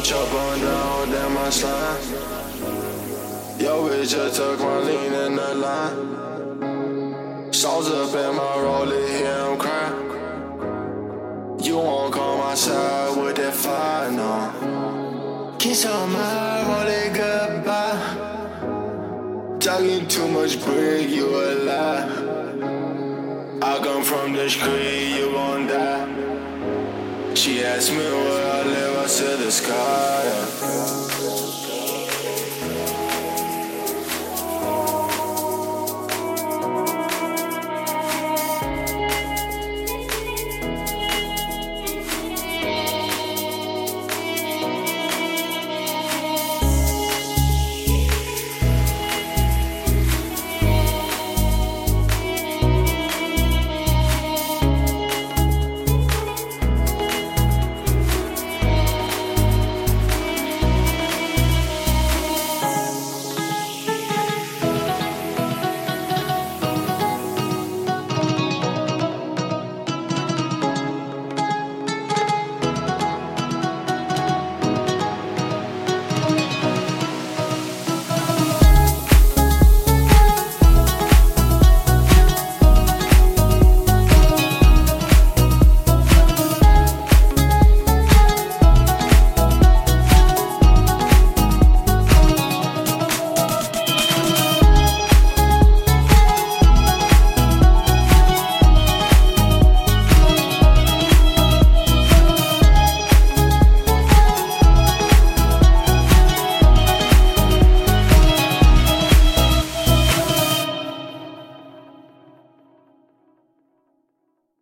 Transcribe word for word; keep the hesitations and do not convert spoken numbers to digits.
bitch up on down, damn my slime. Yo, bitch just took my lean in the line. Sauce up in my rollie, here I'm crying. You won't come my side with that fire, no. Kiss on my rollie, goodbye. Talking too much bread, you a lie. I come from the street, you gon' die. She asked me where I live, I said the sky, yeah.